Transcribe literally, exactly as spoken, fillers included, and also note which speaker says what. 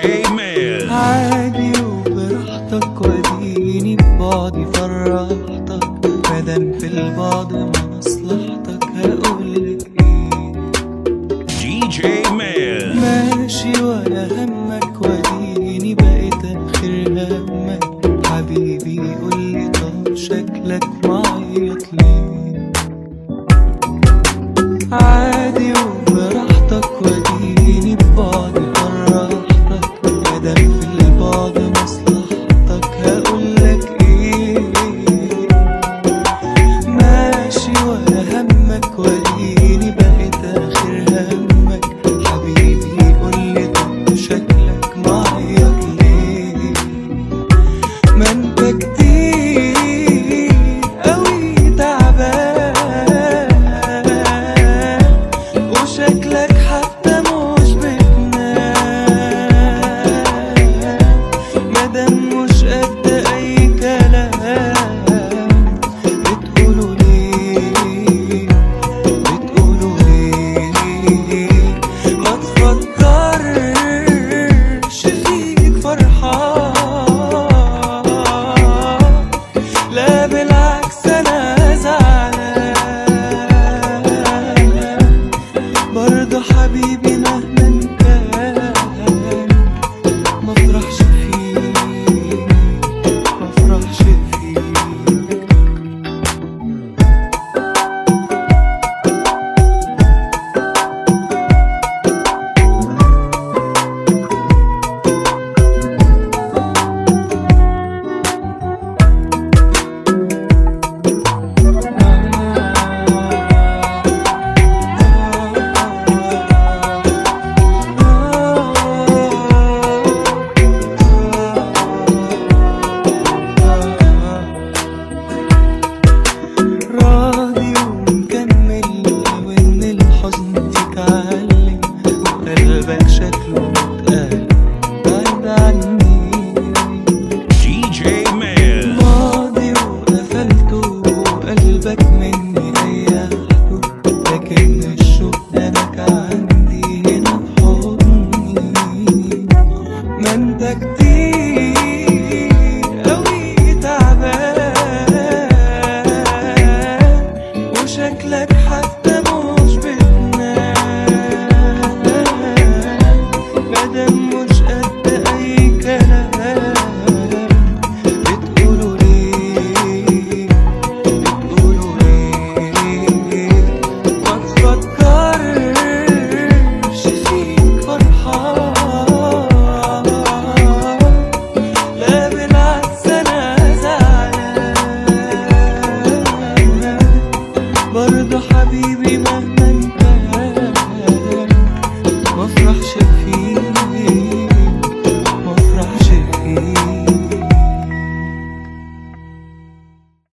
Speaker 1: جي مان.
Speaker 2: عادي وبراحتك واديني ببعدي فرحتك، مادام في البعد مصلحتك هقولك ايه.
Speaker 1: دي جي مان
Speaker 2: ماشي ولا همك واديني بقيت اخر همك، حبيبي قولي طب شكلك معيط ليه. عادي وبراحتك واديني ببعدي فرحتك، مادام في البعد مصلحتك هقولك ايه. ماشي ولا همك واديني بقيت اخر همك، حبيبي قولي طب شكلك معيط ليه. ما انت كتير قوي تعبان وشكلك حتى مش بتنام، مادام مش قد اي كلام بتقولوا ليه بتقولوا ليه. ما تفكرش فيك فرحان، لا بالعكس انا زعلان برضه حبيبي مهما كان مفرحش فيك مفرحش فيك. راضي ومكمل وان الحزن فيك علم، وقلبك شكله متقل بعيد عني.
Speaker 1: دي جي مان
Speaker 2: ماضي وقفلته وقلبك مني ريحته، لكن الشوق هناك عندي هنا في حضني. ما انت